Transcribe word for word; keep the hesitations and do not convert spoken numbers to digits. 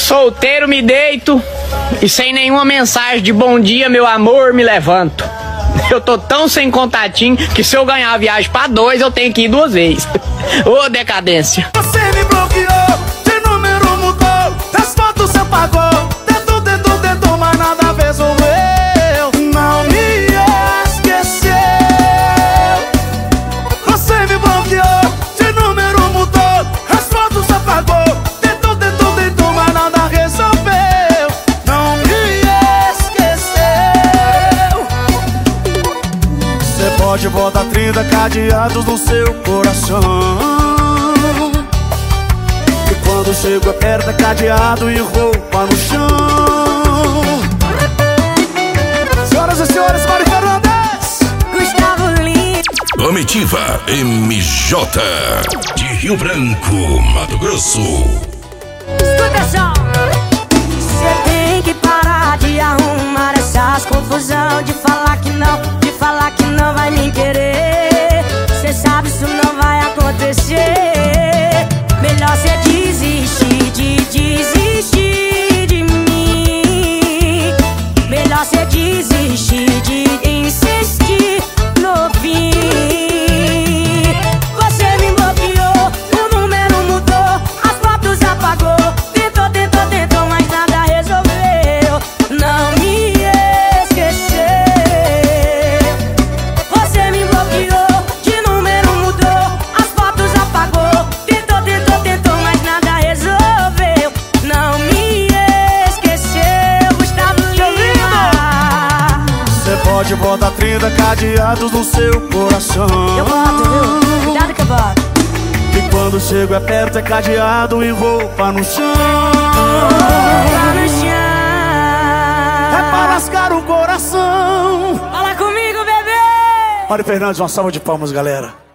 Solteiro me deito e sem nenhuma mensagem de bom dia, meu amor, me levanto. Eu tô tão sem contatinho que se eu ganhar a viagem pra dois, eu tenho que ir duas vezes. Ô, decadência. Você me bloqueou, de número mudou, as fotos você apagou, tentou, tentou, tentou, mas nada resolveu. Não me esqueceu. Você me bloqueou, de número mudou, as fotos você apagou, tentou, tentou, tentou, mas nada resolveu. Não me esqueceu. Você pode botar trinta cadeados no seu coração, quando chego aperta cadeado e roupa no chão. Senhoras e senhores, Mari Fernandes, Gustavo Lima, Comitiva M J de Rio Branco, Mato Grosso. escuta só. Você tem que parar de arrumar essas confusão, de falar que não, de falar que não vai me querer. Você sabe isso não vai acontecer. Melhor cê desistir de desistir de mim. Melhor cê desistir de insistir no fim. Você me bloqueou, o número mudou, as fotos apagou, tentou, tentou, tentou, mas nada resolveu. Não me esqueceu. Você me bloqueou, de número mudou, as fotos apagou, tentou, tentou, tentou, mas nada resolveu. Não me esqueceu. Gustavo Lima. você pode botar trinta cadeados no seu coração. Eu boto, viu? Cuidado que eu boto. E quando chego é perto é cadeado e roupa no chão. Tá no chão. É pra lascar o coração. Fala comigo, bebê. Mari Fernandes, uma salva de palmas, galera.